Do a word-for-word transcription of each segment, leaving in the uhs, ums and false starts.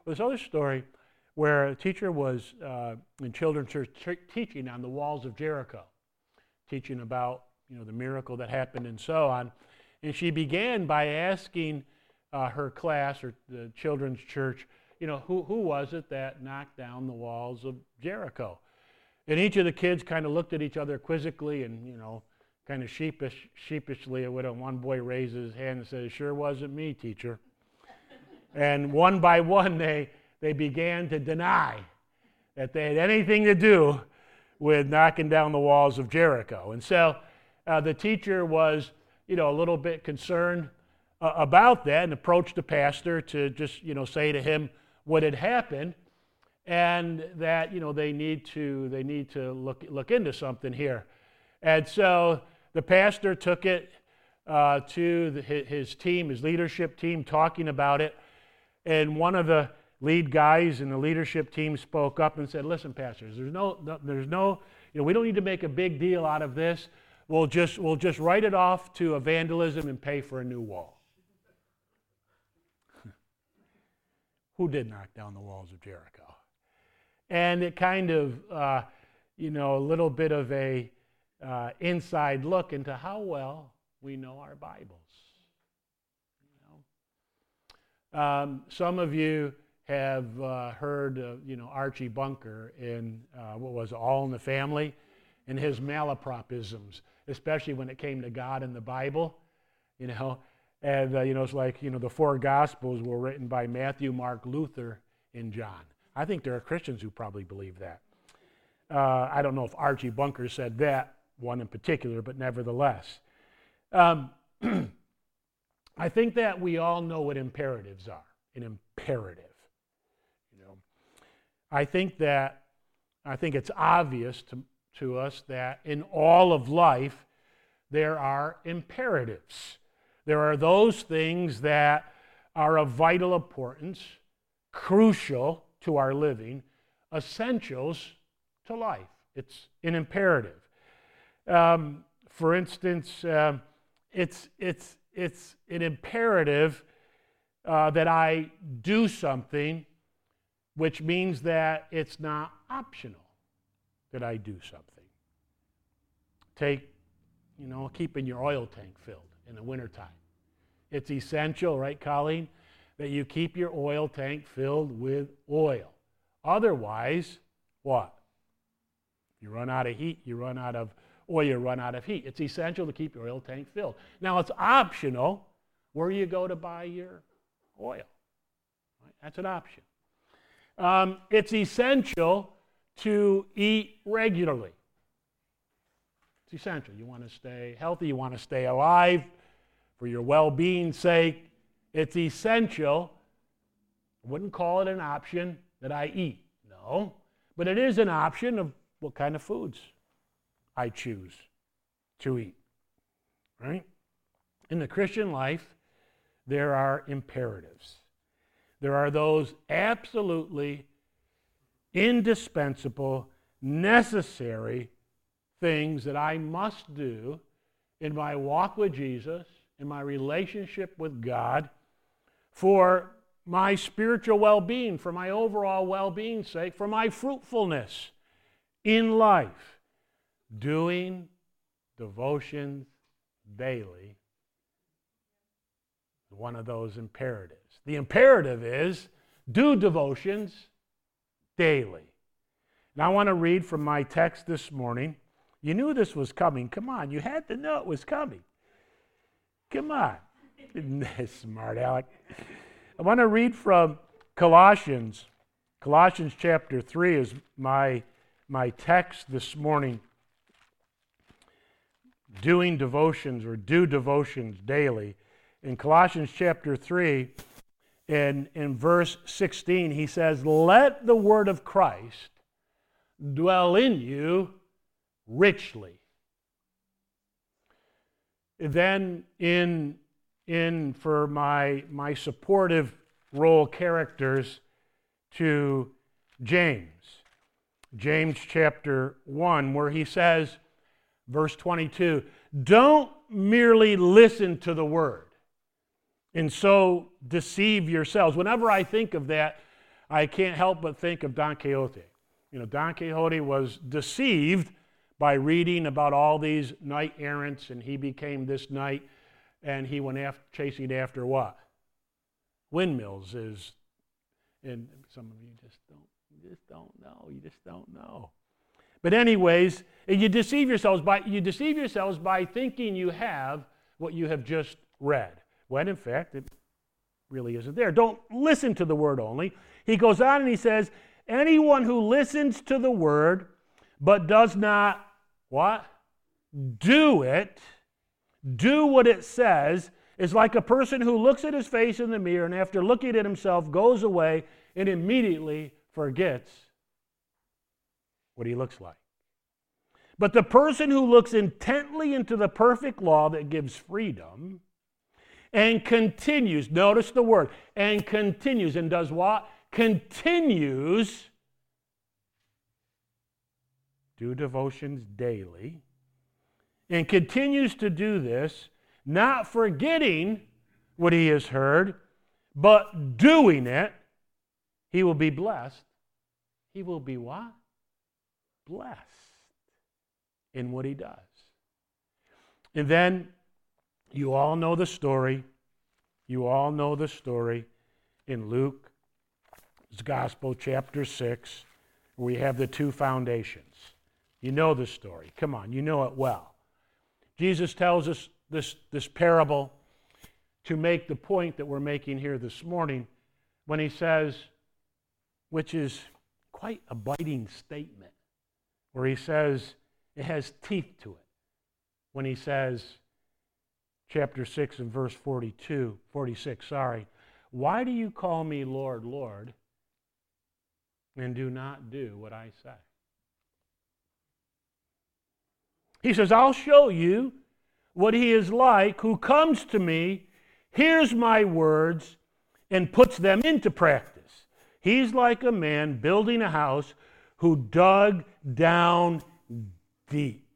this other story where a teacher was uh, in children's church t- teaching on the walls of Jericho, teaching about, you know, the miracle that happened and so on. And she began by asking uh, her class, or the children's church, you know, who, who was it that knocked down the walls of Jericho? And each of the kids kind of looked at each other quizzically and, you know, kind of sheepish, sheepishly. When one boy raised his hand and said, "It sure wasn't me, teacher." And one by one, they, they began to deny that they had anything to do with knocking down the walls of Jericho. And so uh, the teacher was, you know, a little bit concerned uh, about that, and approached the pastor to just, you know, say to him what had happened, and that, you know, they need to they need to look look into something here. And so the pastor took it uh, to the, his team, his leadership team, talking about it. And one of the lead guys in the leadership team spoke up and said, "Listen, pastors, there's no, no there's no, you know, we don't need to make a big deal out of this. We'll just we'll just write it off to vandalism and pay for a new wall." Who did knock down the walls of Jericho? And it kind of, uh, you know, a little bit of a uh, inside look into how well we know our Bibles. You know? Um, some of you have uh, heard, uh, you know, Archie Bunker in uh, what was All in the Family, and his malapropisms, especially when it came to God and the Bible, you know. And, uh, you know, it's like, you know, the four Gospels were written by Matthew, Mark, Luther, and John. I think there are Christians who probably believe that. Uh, I don't know if Archie Bunker said that one in particular, but nevertheless. Um, I think that we all know what imperatives are, an imperative. You know, I think that, I think it's obvious to, to us that in all of life there are imperatives. There are those things that are of vital importance, crucial to our living, essentials to life. It's an imperative. Um, for instance, um, it's it's it's an imperative uh, that I do something, which means that it's not optional that I do something. Take, you know, keeping your oil tank filled in the wintertime. It's essential, right, Colleen, that you keep your oil tank filled with oil. Otherwise, what? You run out of heat, you run out of oil, you run out of heat. It's essential to keep your oil tank filled. Now, it's optional where you go to buy your oil. Right? That's an option. Um, it's essential to eat regularly. It's essential. You want to stay healthy, you want to stay alive for your well-being's sake. It's essential. I wouldn't call it an option that I eat. No. But it is an option of what kind of foods I choose to eat. Right? In the Christian life, there are imperatives. There are those absolutely indispensable, necessary things that I must do in my walk with Jesus, in my relationship with God, for my spiritual well-being, for my overall well-being's sake, for my fruitfulness in life. Doing devotions daily is one of those imperatives. The imperative is do devotions daily. And I want to read from my text this morning. You knew this was coming. Come on, you had to know it was coming. Come on. Isn't that smart, Alec? I want to read from Colossians. Colossians chapter three is my, my text this morning. Doing devotions, or do devotions daily. In Colossians chapter three, in, in verse sixteen, he says, "Let the word of Christ dwell in you richly." Then in, in for my, my supportive role characters to James. James chapter one, where he says, verse twenty-two, "Don't merely listen to the word and so deceive yourselves." Whenever I think of that, I can't help but think of Don Quixote. You know, Don Quixote was deceived by reading about all these knight errants, and he became this knight, and he went after, chasing after what? Windmills. Is, and some of you just don't, you just don't know. You just don't know. But anyways, you deceive yourselves by you deceive yourselves by thinking you have what you have just read, when in fact it really isn't there. Don't listen to the word only. He goes on and he says, anyone who listens to the word but does not, what? Do it, do what it says, is like a person who looks at his face in the mirror and after looking at himself goes away and immediately forgets what he looks like. But the person who looks intently into the perfect law that gives freedom and continues, notice the word, and continues, and does what? Continues, do devotions daily, and continues to do this, not forgetting what he has heard, but doing it, he will be blessed. He will be what? Blessed in what he does. And then you all know the story. You all know the story in Luke's Gospel, chapter six, where we have the two foundations. You know the story. Come on, you know it well. Jesus tells us this, this parable to make the point that we're making here this morning when he says, which is quite a biting statement, where he says, it has teeth to it. When he says, chapter six and verse forty-two, forty-six, sorry, why do you call me Lord, Lord, and do not do what I say? He says, I'll show you what he is like who comes to me, hears my words, and puts them into practice. He's like a man building a house who dug down deep.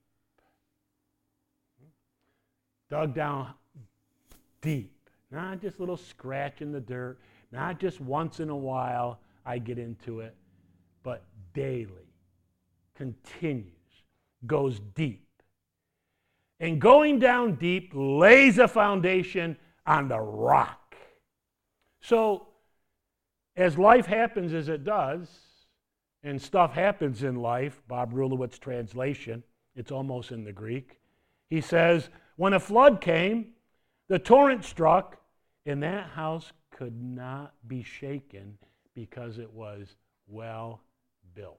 Dug down deep. Not just a little scratch in the dirt, not just once in a while I get into it, but daily, continues, goes deep. And going down deep lays a foundation on the rock. So, as life happens as it does, and stuff happens in life, Bob Rulowitz translation, it's almost in the Greek, he says, when a flood came, the torrent struck, and that house could not be shaken because it was well built.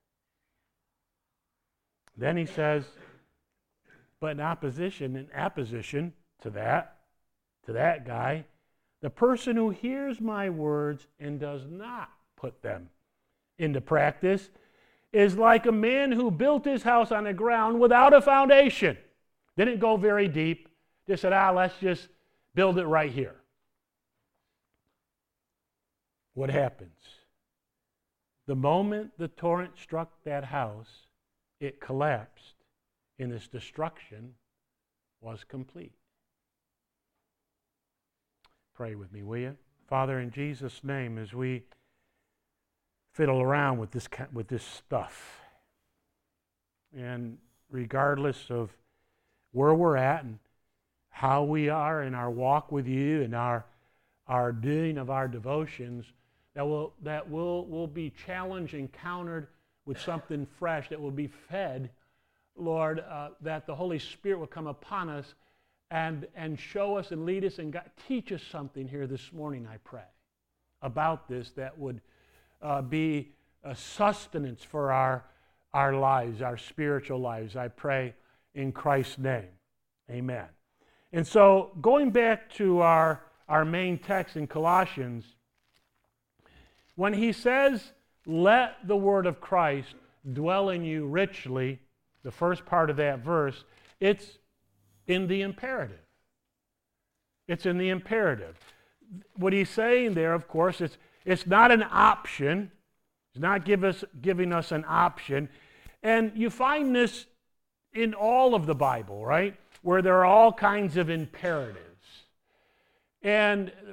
Then he says, but in opposition, in opposition to that, to that guy, the person who hears my words and does not put them into practice is like a man who built his house on the ground without a foundation. Didn't go very deep. Just said, ah, let's just build it right here. What happens? The moment the torrent struck that house, it collapsed, and its destruction was complete. Pray with me, will you? Father, in Jesus' name, as we fiddle around with this with this stuff, and regardless of where we're at and how we are in our walk with you and our our doing of our devotions, that will that will will be challenged and countered with something fresh, that will be fed, Lord, uh, that the Holy Spirit will come upon us and and show us and lead us and God, teach us something here this morning, I pray, about this that would uh, be a sustenance for our, our lives, our spiritual lives. I pray in Christ's name. Amen. And so going back to our, our main text in Colossians, when he says, let the word of Christ dwell in you richly, the first part of that verse, it's in the imperative. It's in the imperative. What he's saying there, of course, it's, it's not an option. He's not give us, giving us an option. And you find this in all of the Bible, right? Where there are all kinds of imperatives. And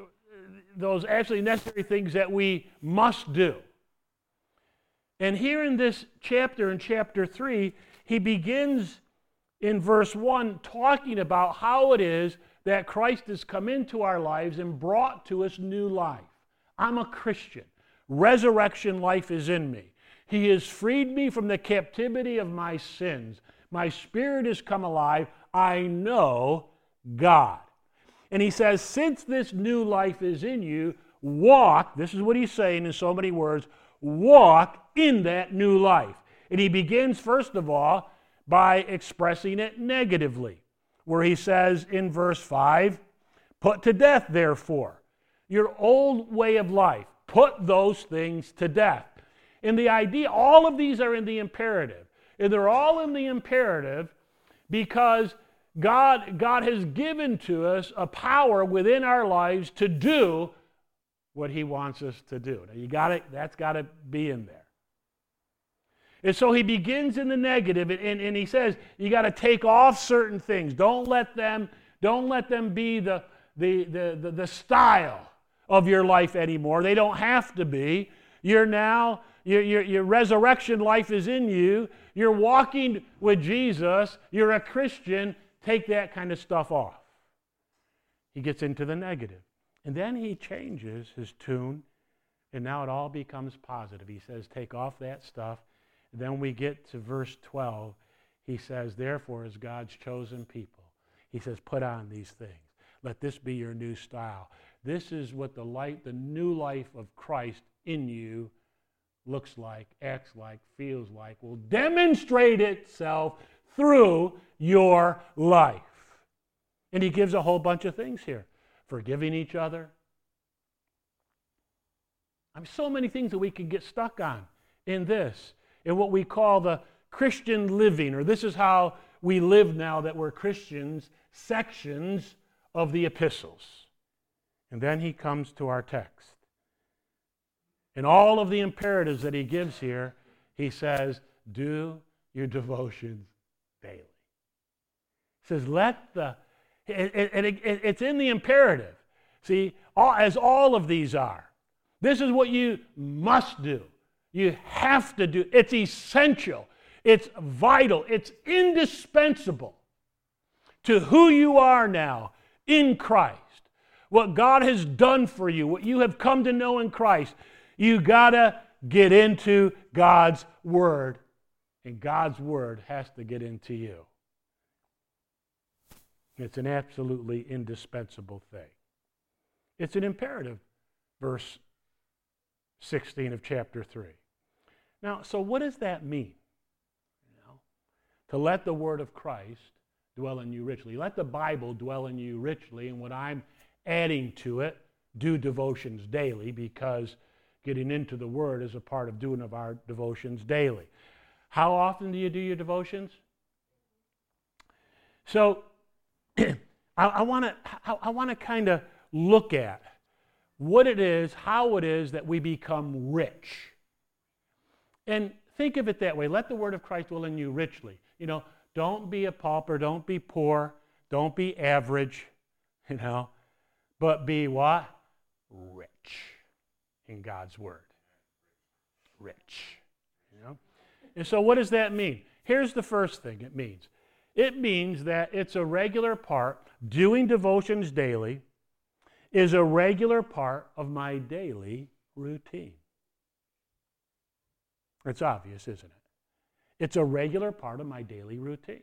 those absolutely necessary things that we must do. And here in this chapter, in chapter three, he begins in verse one talking about how it is that Christ has come into our lives and brought to us new life. I'm a Christian. Resurrection life is in me. He has freed me from the captivity of my sins. My spirit has come alive. I know God. And he says, since this new life is in you, walk, this is what he's saying in so many words, walk in that new life. And he begins, first of all, by expressing it negatively, where he says in verse five, put to death, therefore, your old way of life. Put those things to death. And the idea, all of these are in the imperative. And they're all in the imperative because God, God has given to us a power within our lives to do what he wants us to do. Now you got it, that's got to be in there. And so he begins in the negative, and, and, and he says you got to take off certain things. Don't let them, don't let them be the, the, the, the, the style of your life anymore. They don't have to be. You're now, your, your, your resurrection life is in you. You're walking with Jesus. You're a Christian. Take that kind of stuff off. He gets into the negative. And then he changes his tune, and now it all becomes positive. He says, take off that stuff. And then we get to verse twelve. He says, therefore, as God's chosen people, he says, put on these things. Let this be your new style. This is what the light, the new life of Christ in you looks like, acts like, feels like, will demonstrate itself through your life. And he gives a whole bunch of things here. Forgiving each other. I mean, so many things that we can get stuck on in this, in what we call the Christian living, or this is how we live now that we're Christians, sections of the epistles. And then he comes to our text. In all of the imperatives that he gives here, he says, do your devotions daily. He says, let the, and it, it, it, it's in the imperative. See, all, as all of these are. This is what you must do. You have to do. It's essential. It's vital. It's indispensable to who you are now in Christ. What God has done for you, what you have come to know in Christ. You got to get into God's Word. And God's Word has to get into you. It's an absolutely indispensable thing. It's an imperative, verse sixteen of chapter three. Now, so what does that mean? You know, to let the Word of Christ dwell in you richly. Let the Bible dwell in you richly, and what I'm adding to it, do devotions daily, because getting into the Word is a part of doing of our devotions daily. How often do you do your devotions? So, I, I want to I, I want to kind of look at what it is, how it is that we become rich. And think of it that way. Let the Word of Christ dwell in you richly. You know, don't be a pauper, don't be poor, don't be average, you know, but be what? Rich in God's Word. Rich. You know? And so what does that mean? Here's the first thing it means. It means that it's a regular part, doing devotions daily is a regular part of my daily routine. It's obvious, isn't it? It's a regular part of my daily routine.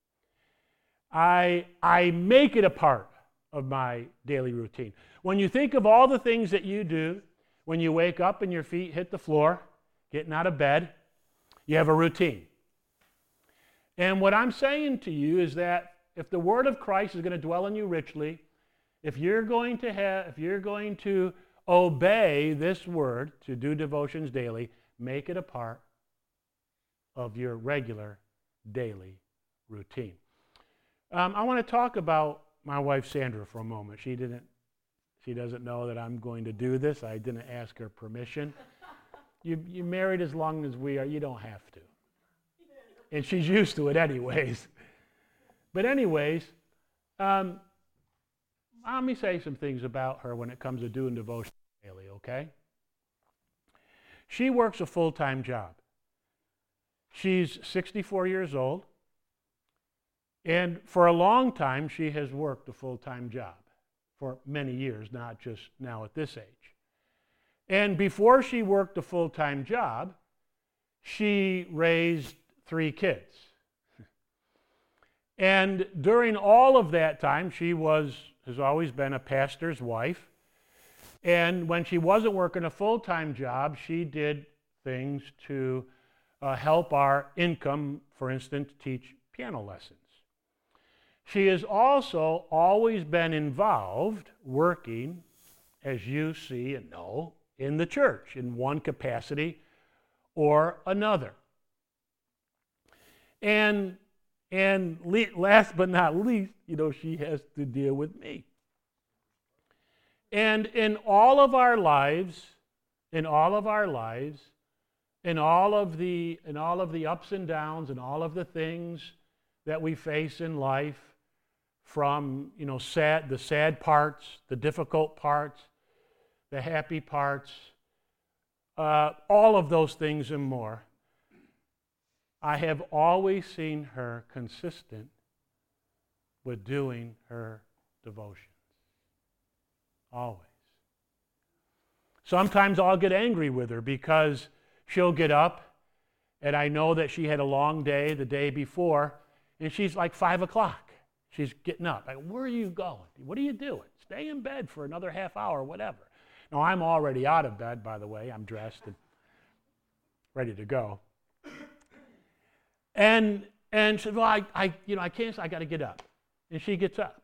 I, I make it a part of my daily routine. When you think of all the things that you do, when you wake up and your feet hit the floor, getting out of bed, you have a routine. And what I'm saying to you is that if the Word of Christ is going to dwell in you richly, if you're going to have, if you're going to obey this Word, to do devotions daily, make it a part of your regular daily routine. Um, I want to talk about my wife Sandra for a moment. She didn't, she doesn't know that I'm going to do this. I didn't ask her permission. You, you're married as long as we are. You don't have to. And she's used to it anyways. But anyways, um, let me say some things about her when it comes to doing devotion daily, okay? She works a full-time job. She's sixty-four years old, and for a long time she has worked a full-time job for many years, not just now at this age. And before she worked a full-time job, she raised three kids. And during all of that time, she was has always been a pastor's wife. And when she wasn't working a full-time job, she did things to uh, help our income, for instance, teach piano lessons. She has also always been involved, working, as you see and know, in the church in one capacity or another. And, and le- last but not least, you know, she has to deal with me. And in all of our lives, in all of our lives, in all of the in all of the ups and downs and all of the things that we face in life, from you know sad the sad parts, the difficult parts, the happy parts, uh, all of those things and more, I have always seen her consistent with doing her devotions. Always. Sometimes I'll get angry with her because she'll get up, and I know that she had a long day the day before, and she's like five o'clock. She's getting up. Like, where are you going? What are you doing? Stay in bed for another half hour, whatever. Now, I'm already out of bed, by the way. I'm dressed and ready to go. And and she said, well, I, I you know, I can't, I got to get up. And she gets up.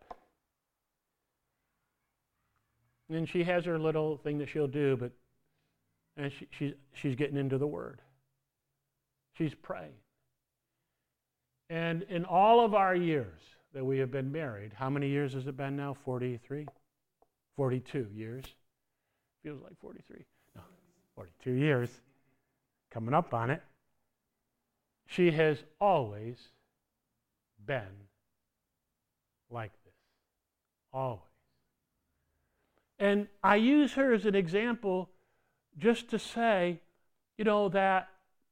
And she has her little thing that she'll do, but and she, she, she's getting into the Word. She's praying. And in all of our years that we have been married, how many years has it been now? forty-three? forty-two years. Feels like forty-three. No, forty-two years. Coming up on it. She has always been like this. Always. And I use her as an example just to say, you know, that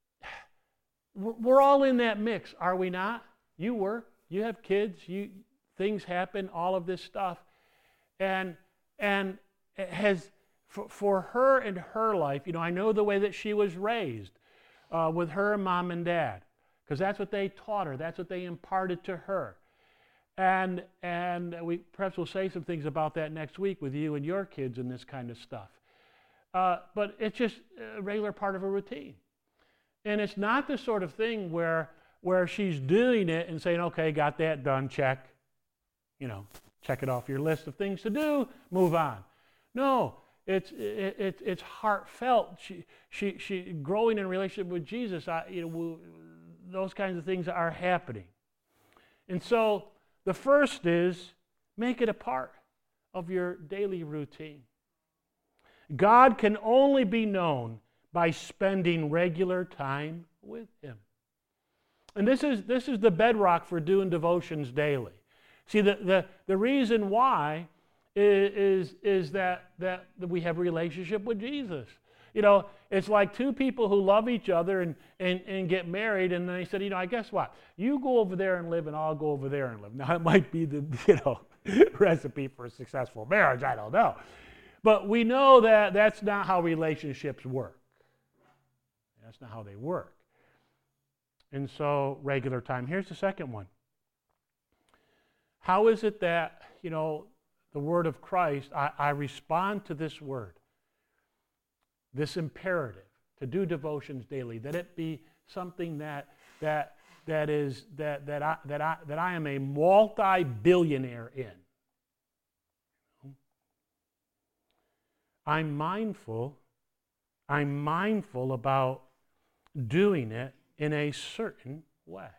we're all in that mix, are we not? You work, you have kids, you things happen, all of this stuff. And and it has for, for her and her life, you know, I know the way that she was raised uh, with her mom and dad, because that's what they taught her, that's what they imparted to her. And and we perhaps we'll say some things about that next week with you and your kids and this kind of stuff. Uh, but it's just a regular part of a routine. And it's not the sort of thing where where she's doing it and saying, okay, got that done, check. You know, check it off your list of things to do, move on. No, it's it, it, it's heartfelt. She she she growing in relationship with Jesus. I, you know, those kinds of things are happening. And so the first is make it a part of your daily routine. God can only be known by spending regular time with Him. And this is this is the bedrock for doing devotions daily. See, the, the, the reason why is, is that, that we have a relationship with Jesus. You know, it's like two people who love each other and, and, and get married, and they said, you know, I guess what? You go over there and live, and I'll go over there and live. Now, it might be the, you know, recipe for a successful marriage. I don't know. But we know that that's not how relationships work. That's not how they work. And so, regular time. Here's the second one. How is it that, you know, the word of Christ, I, I respond to this word, this imperative to do devotions daily, that it be something that that that is that that I that I that I am a multi-billionaire in. I'm mindful, I'm mindful about doing it in a certain way.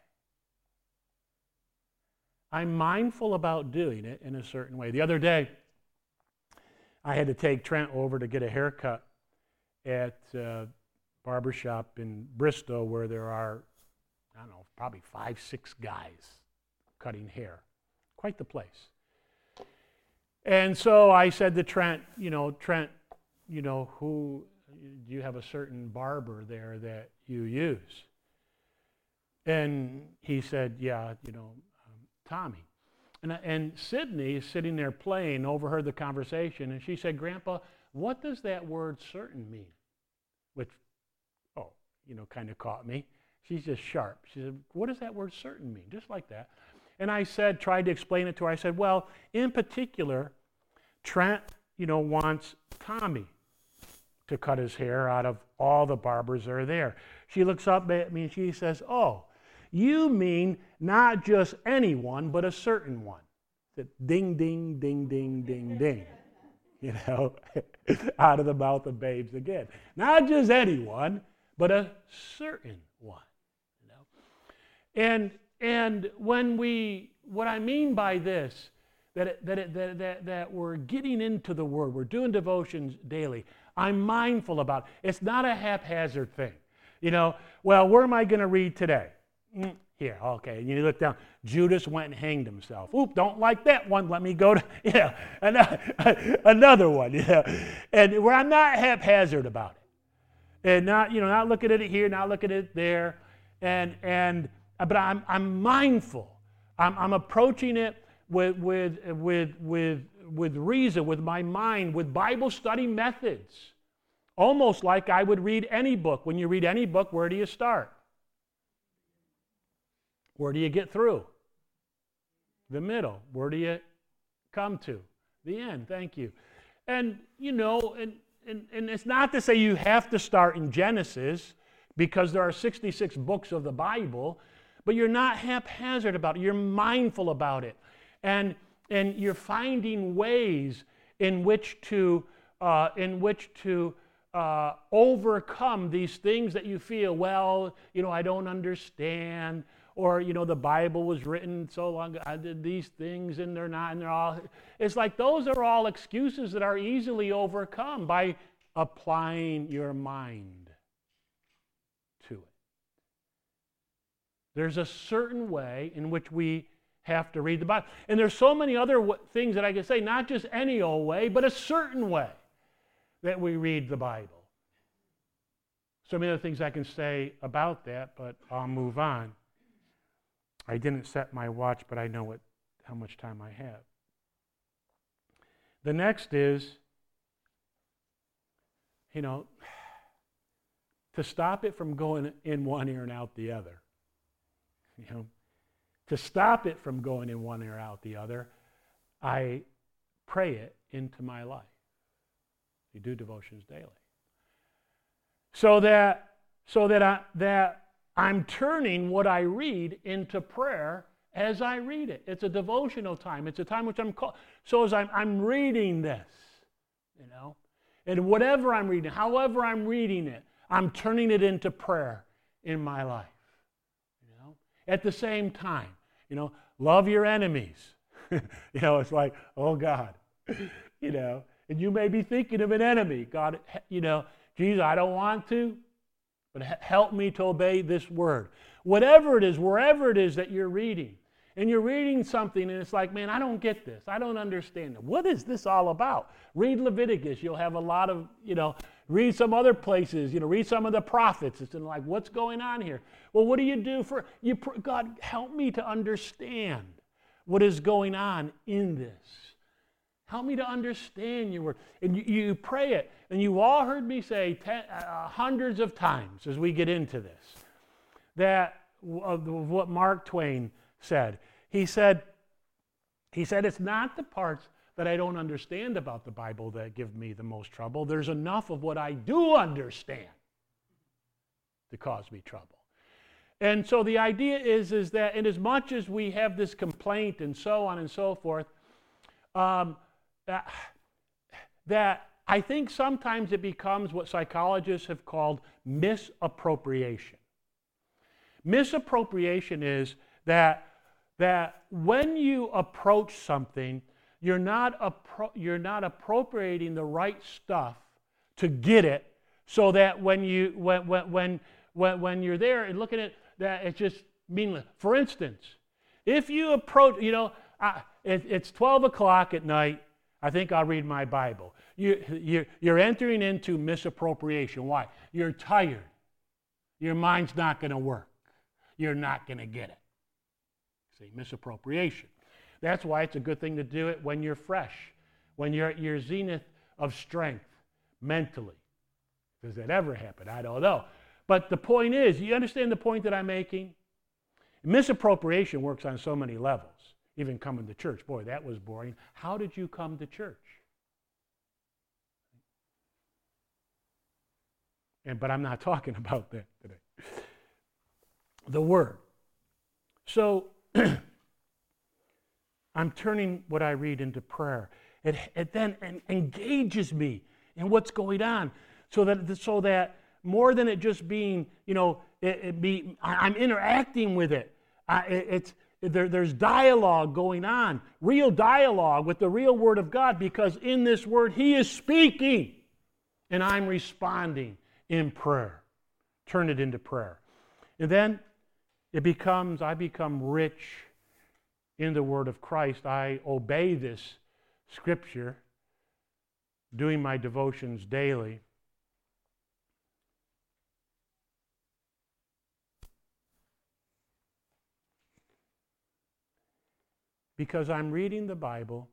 I'm mindful about doing it in a certain way. The other day, I had to take Trent over to get a haircut at a barbershop in Bristol where there are, I don't know, probably five, six guys cutting hair. Quite the place. And so I said to Trent, you know, Trent, you know, who, do you have a certain barber there that you use? And he said, yeah, you know, um, Tommy. And, and Sydney is sitting there playing, overheard the conversation, and she said, Grandpa, what does that word certain mean? Which, oh, you know, kind of caught me. She's just sharp. She said, what does that word certain mean? Just like that. And I said, tried to explain it to her. I said, well, in particular, Trent, you know, wants Tommy to cut his hair out of all the barbers that are there. She looks up at me and she says, oh, you mean not just anyone, but a certain one. I said, ding, ding, ding, ding, ding, ding. You know, out of the mouth of babes again. Not just anyone, but a certain one. You know? And and when we, what I mean by this, that, it, that, it, that, that, that we're getting into the Word, we're doing devotions daily, I'm mindful about it. It's not a haphazard thing. You know, well, where am I going to read today? Mm, here, okay. And you look down, Judas went and hanged himself. Oop, don't like that one. Let me go to, you know, another, another one, you know. And where I'm not haphazard about it. And not, you know, not looking at it here, not looking at it there. And, and, but I'm, I'm mindful. I'm, I'm approaching it with, with, with, with, with reason, with my mind, with Bible study methods. Almost like I would read any book. When you read any book, where do you start? Where do you get through? The middle. Where do you come to? The end. Thank you. And, you know, and, and, and it's not to say you have to start in Genesis because there are sixty-six books of the Bible, but you're not haphazard about it. You're mindful about it. And, and you're finding ways in which to, uh, in which to uh, overcome these things that you feel, well, you know, I don't understand. Or, you know, the Bible was written so long ago, I did these things and they're not, and they're all, it's like those are all excuses that are easily overcome by applying your mind to it. There's a certain way in which we have to read the Bible. And there's so many other w- things that I can say, not just any old way, but a certain way that we read the Bible. So many other things I can say about that, but I'll move on. I didn't set my watch, but I know what, how much time I have. The next is, you know, to stop it from going in one ear and out the other. You know, to stop it from going in one ear out the other, I pray it into my life. We do devotions daily. So that, so that I, that I'm turning what I read into prayer as I read it. It's a devotional time. It's a time which I'm called. So as I'm, I'm reading this, you know, and whatever I'm reading, however I'm reading it, I'm turning it into prayer in my life. You know, at the same time, you know, love your enemies. You know, it's like, oh God, you know, and you may be thinking of an enemy. God, you know, Jesus, I don't want to. But help me to obey this word. Whatever it is, wherever it is that you're reading, and you're reading something and it's like, man, I don't get this. I don't understand it. What is this all about? Read Leviticus. You'll have a lot of, you know, read some other places, you know, read some of the prophets. It's like, what's going on here? Well, what do you do for, you? God, help me to understand what is going on in this. Help me to understand your word. And you, you pray it. And you've all heard me say ten, uh, hundreds of times as we get into this, that of what Mark Twain said. He said, he said, it's not the parts that I don't understand about the Bible that give me the most trouble. There's enough of what I do understand to cause me trouble. And so the idea is, is that in as much as we have this complaint and so on and so forth, um, that, that I think sometimes it becomes what psychologists have called misappropriation. Misappropriation is that, that when you approach something, you're not, appro- you're not appropriating the right stuff to get it, so that when, you, when, when, when, when you're there and looking at it, that it's just meaningless. For instance, if you approach, you know, I, it, it's twelve o'clock at night, I think I'll read my Bible. You, you, you're entering into misappropriation. Why? You're tired. Your mind's not going to work. You're not going to get it. See, misappropriation. That's why it's a good thing to do it when you're fresh, when you're at your zenith of strength mentally. Does that ever happen? I don't know. But the point is, you understand the point that I'm making? Misappropriation works on so many levels. Even coming to church. Boy, that was boring. How did you come to church? And but I'm not talking about that today. The Word. So I'm turning what I read into prayer. It, it then engages me in what's going on, so that so that more than it just being, you know, it, it be I'm interacting with it. I, it it's There, there's dialogue going on, real dialogue with the real Word of God, because in this Word He is speaking, and I'm responding in prayer. Turn it into prayer. And then it becomes, I become rich in the Word of Christ. I obey this Scripture, doing my devotions daily. Because I'm reading the Bible,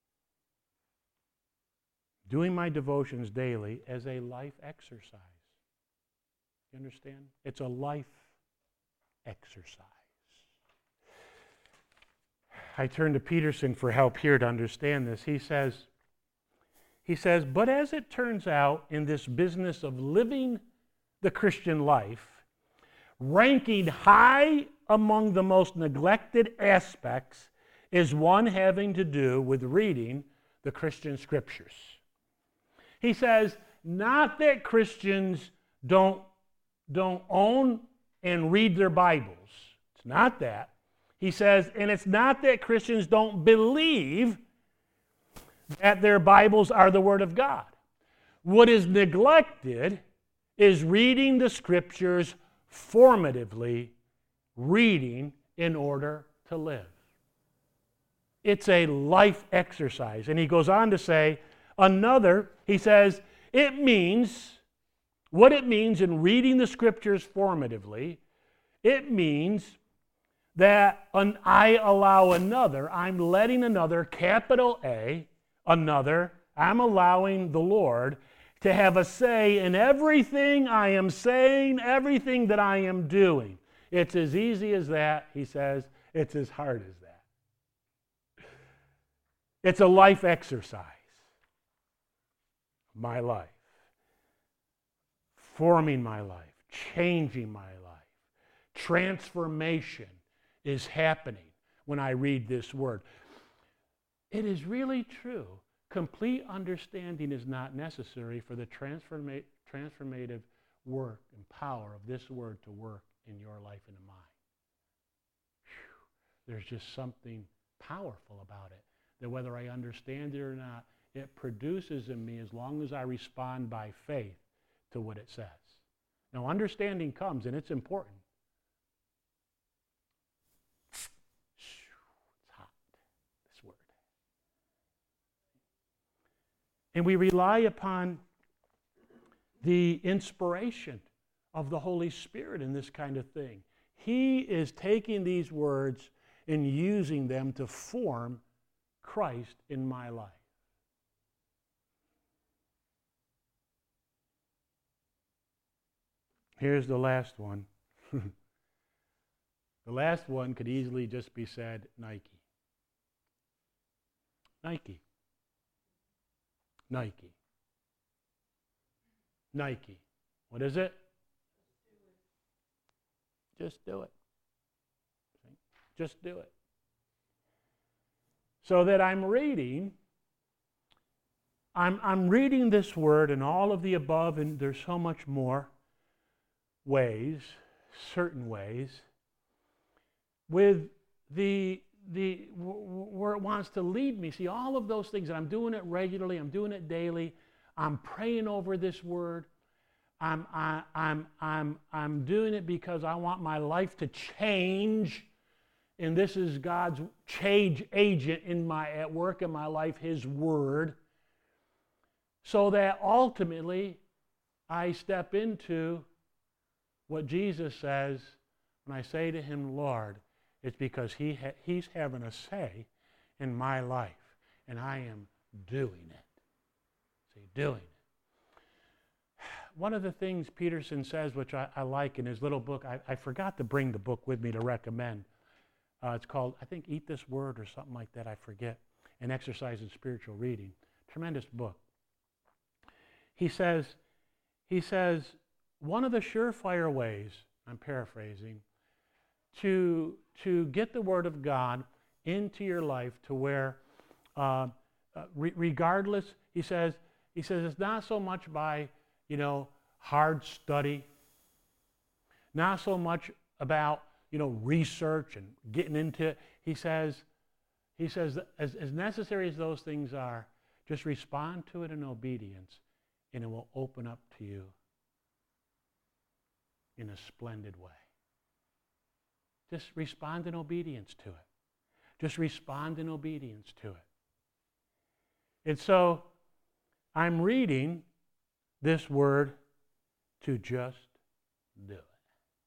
doing my devotions daily as a life exercise. You understand? It's a life exercise. I turn to Peterson for help here to understand this. He says, he says, but as it turns out in this business of living the Christian life, ranking high among the most neglected aspects is one having to do with reading the Christian Scriptures. He says, not that Christians don't, don't own and read their Bibles. It's not that. He says, and it's not that Christians don't believe that their Bibles are the Word of God. What is neglected is reading the Scriptures formatively, reading in order to live. It's a life exercise. And he goes on to say, another, he says, it means, what it means in reading the Scriptures formatively, it means that an, I allow another, I'm letting another, capital A, another, I'm allowing the Lord to have a say in everything I am saying, everything that I am doing. It's as easy as that, he says. It's as hard as that. It's a life exercise. My life. Forming my life. Changing my life. Transformation is happening when I read this Word. It is really true. Complete understanding is not necessary for the transforma- transformative work and power of this Word to work in your life and in mine. Whew. There's just something powerful about it. That whether I understand it or not, it produces in me as long as I respond by faith to what it says. Now, understanding comes, and it's important. It's hot, this Word. And we rely upon the inspiration of the Holy Spirit in this kind of thing. He is taking these words and using them to form Christ in my life. Here's the last one. The last one could easily just be said Nike. Nike. Nike. Nike. What is it? Just do it. Just do it. So that I'm reading, I'm, I'm reading this Word and all of the above, and there's so much more ways, certain ways, with the, the where it wants to lead me. See, all of those things, and I'm doing it regularly, I'm doing it daily, I'm praying over this Word, I'm, I, I'm, I'm, I'm doing it because I want my life to change and this is God's change agent in my, at work in my life, His Word, so that ultimately I step into what Jesus says when I say to Him, Lord, it's because he ha- He's having a say in my life, and I am doing it. See, doing it. One of the things Peterson says, which I, I like in his little book, I, I forgot to bring the book with me to recommend. Uh, it's called, I think, Eat This Word or something like that, I forget, An Exercise in Spiritual Reading. Tremendous book. He says, he says, one of the surefire ways, I'm paraphrasing, to, to get the Word of God into your life to where, uh, uh, re- regardless, he says, he says it's not so much by, you know, hard study, not so much about, you know, research and getting into it. He says, he says, as, as necessary as those things are, just respond to it in obedience, and it will open up to you in a splendid way. Just respond in obedience to it. Just respond in obedience to it. And so I'm reading this word to just do it.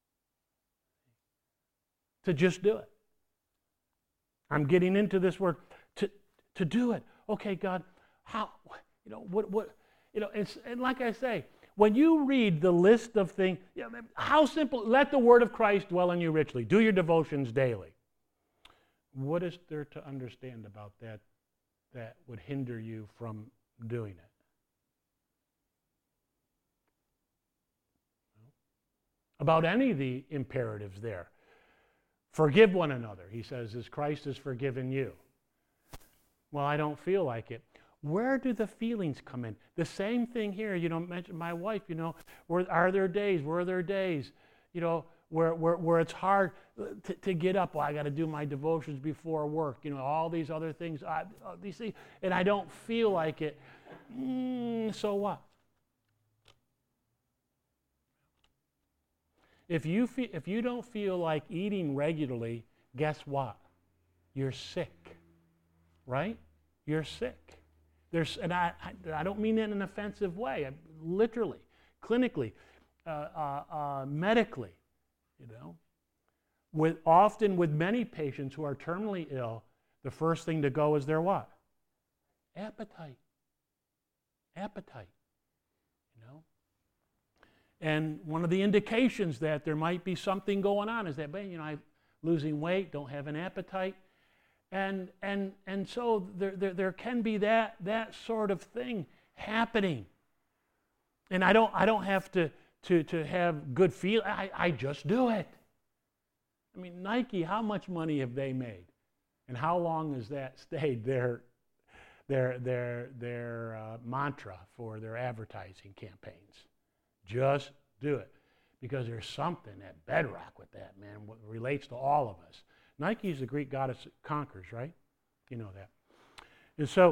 To just do it. I'm getting into this word to, to do it. Okay, God, how, you know, what, what, you know, it's, and like I say, when you read the list of things, you know, how simple, let the word of Christ dwell in you richly. Do your devotions daily. What is there to understand about that that would hinder you from doing it? About any of the imperatives there. Forgive one another, he says, as Christ has forgiven you. Well, I don't feel like it. Where do the feelings come in? The same thing here, you know, mention my wife, you know, where are there days, where are there days, you know, where where, where it's hard to, to get up. Well, I got to do my devotions before work, you know, all these other things, I, these things, and I don't feel like it. Mm, so what? If you feel, if you don't feel like eating regularly, guess what? You're sick, right? You're sick. There's, and I, I, I don't mean that in an offensive way. I, literally, clinically, uh, uh, uh, medically, you know. With often with many patients who are terminally ill, the first thing to go is their what? Appetite. Appetite. You know. And one of the indications that there might be something going on is that, you know, I'm losing weight, don't have an appetite. And and and so there, there, there can be that that sort of thing happening. And I don't I don't have to to, to have good feel. I, I just do it. I mean, Nike, how much money have they made? And how long has that stayed their their their their uh, mantra for their advertising campaigns? Just do it. Because there's something at bedrock with that, man, what relates to all of us. Nike is the Greek goddess that conquers, right? You know that. And so,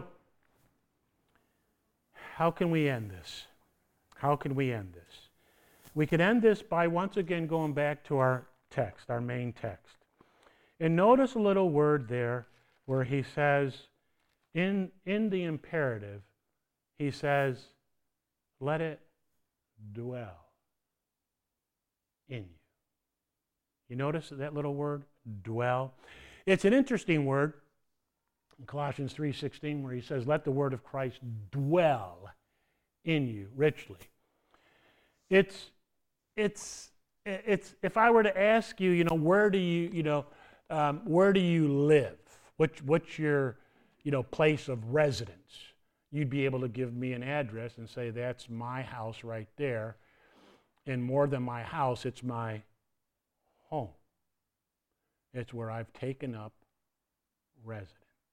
how can we end this? How can we end this? We could end this by once again going back to our text, our main text. And notice a little word there where he says, in, in the imperative, he says, let it dwell in you. You notice that little word, dwell? It's an interesting word in Colossians three sixteen where he says, let the word of Christ dwell in you richly. It's, it's, it's, if I were to ask you, you know, where do you, you know, um, where do you live? Which, what's your, you know, place of residence? You'd be able to give me an address and say, that's my house right there. And more than my house, it's my home. It's where I've taken up residence.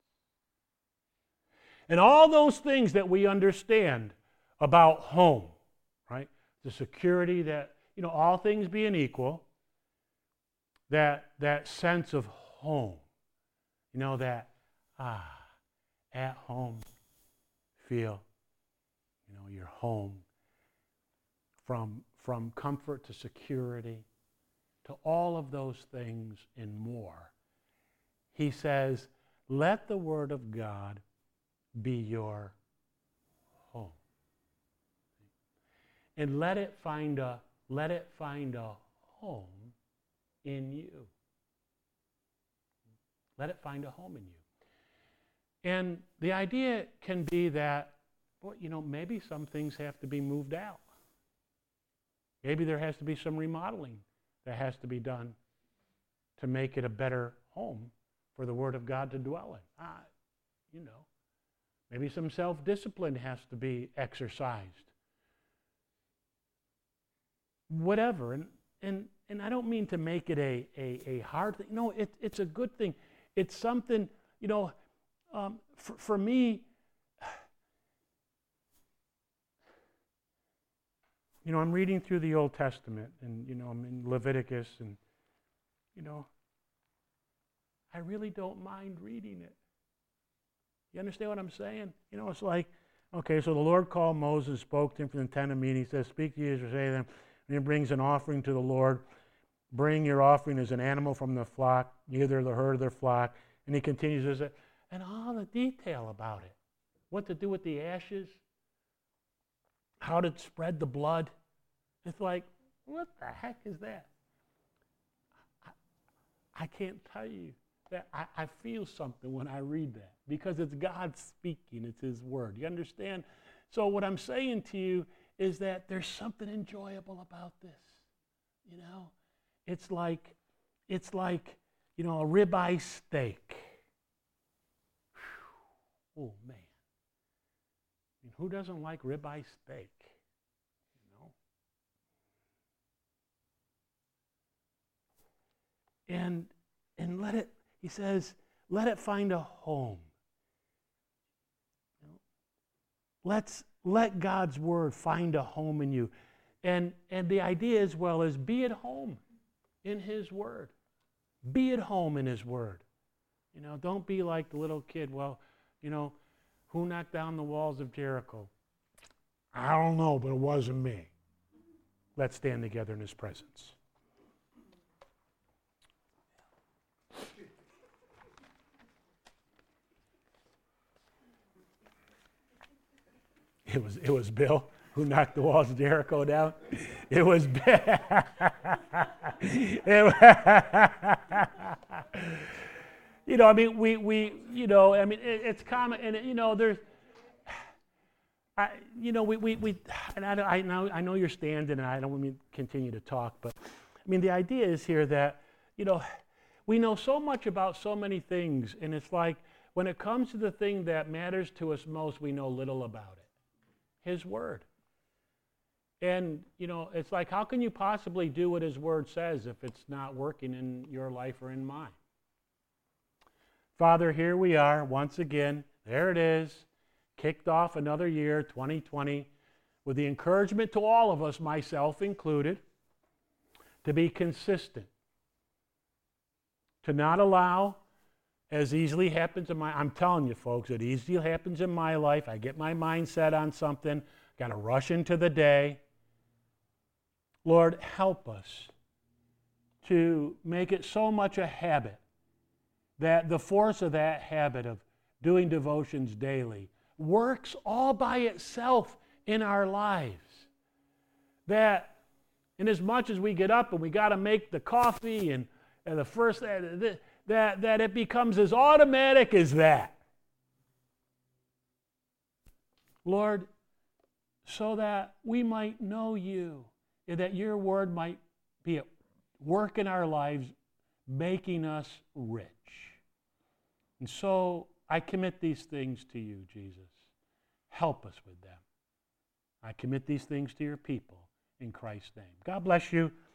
And all those things that we understand about home, right? The security that, you know, all things being equal, that, that sense of home, you know, that, ah, at home feel, you know, your home, from, from comfort to security, to all of those things and more. he says, let the Word of God be your home. And let it find a, let it find a home in you. Let it find a home in you. And the idea can be that, well, you know, maybe some things have to be moved out. Maybe there has to be some remodeling that has to be done to make it a better home for the Word of God to dwell in. Ah, you know, maybe some self-discipline has to be exercised. Whatever. And and and I don't mean to make it a a, a hard thing. No, it, it's a good thing. It's something, you know, um, for, for me, you know, I'm reading through the Old Testament, and, you know, I'm in Leviticus, and, you know, I really don't mind reading it. You understand what I'm saying? You know, it's like, okay, so the Lord called Moses, spoke to him from the tent of meeting. He says, speak to Israel, say to them, and he brings an offering to the Lord. Bring your offering as an animal from the flock, either the herd or their flock. And he continues, this, and all the detail about it. What to do with the ashes, how to spread the blood. It's like, what the heck is that? I, I can't tell you that I, I feel something when I read that because it's God speaking. It's His Word. You understand? So what I'm saying to you is that there's something enjoyable about this. You know, it's like, it's like, you know, a ribeye steak. Whew. Oh man. I mean, who doesn't like ribeye steak? And and let it, he says, let it find a home. You know, let's let God's Word find a home in you. And and the idea as well is be at home in His Word. Be at home in His Word. You know, don't be like the little kid, well, you know, who knocked down the walls of Jericho? I don't know, but it wasn't me. Let's stand together in His presence. It was it was Bill who knocked the walls of Jericho down. It was Bill. it, you know, I mean, we we you know, I mean, it, it's common, and you know, there's, I you know, we we we, and I I know I know you're standing, and I don't want me to continue to talk, but I mean, the idea is here that, you know, we know so much about so many things, and it's like when it comes to the thing that matters to us most, we know little about it. His Word. And, you know, it's like, how can you possibly do what His Word says if it's not working in your life or in mine? Father, here we are once again. There it is. Kicked off another year, twenty twenty, with the encouragement to all of us, myself included, to be consistent. To not allow, as easily happens in my, I'm telling you folks, it easily happens in my life. I get my mind set on something, got to rush into the day. Lord, help us to make it so much a habit that the force of that habit of doing devotions daily works all by itself in our lives. That in as much as we get up and we got to make the coffee and, and the first, uh, the, That, that it becomes as automatic as that. Lord, so that we might know You, and that Your Word might be at work in our lives, making us rich. And so I commit these things to You, Jesus. Help us with them. I commit these things to Your people in Christ's name. God bless you.